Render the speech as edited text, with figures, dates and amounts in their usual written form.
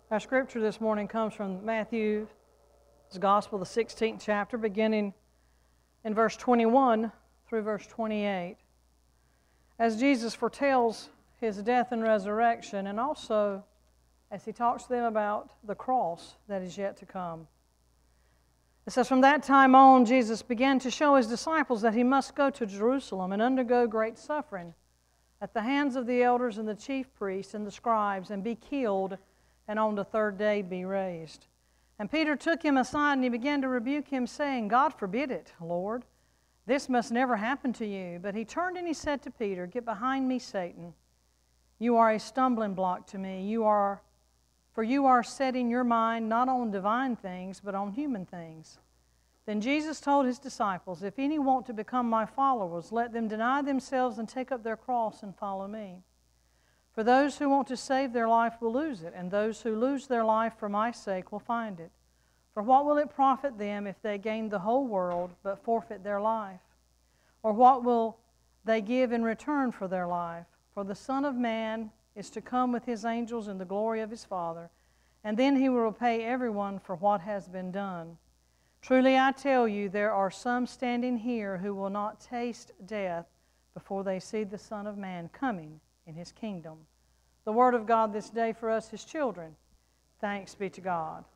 Our scripture this morning comes from Matthew's Gospel, the 16th chapter, beginning in verse 21 through verse 28. As Jesus foretells His death and resurrection, and also as He talks to them about the cross that is yet to come. It says, "From that time on, Jesus began to show His disciples that He must go to Jerusalem and undergo great suffering at the hands of the elders and the chief priests and the scribes, and be killed, and on the third day be raised. And Peter took Him aside, and he began to rebuke Him, saying, God forbid it, Lord. This must never happen to you. But He turned and He said to Peter, Get behind me, Satan. You are a stumbling block to me. For you are setting your mind not on divine things, but on human things. Then Jesus told His disciples, If any want to become my followers, let them deny themselves and take up their cross and follow me. For those who want to save their life will lose it, and those who lose their life for my sake will find it. For what will it profit them if they gain the whole world but forfeit their life? Or what will they give in return for their life? For the Son of Man is to come with His angels in the glory of His Father, and then He will repay everyone for what has been done. Truly I tell you, there are some standing here who will not taste death before they see the Son of Man coming in His kingdom." The word of God this day for us, His children. Thanks be to God.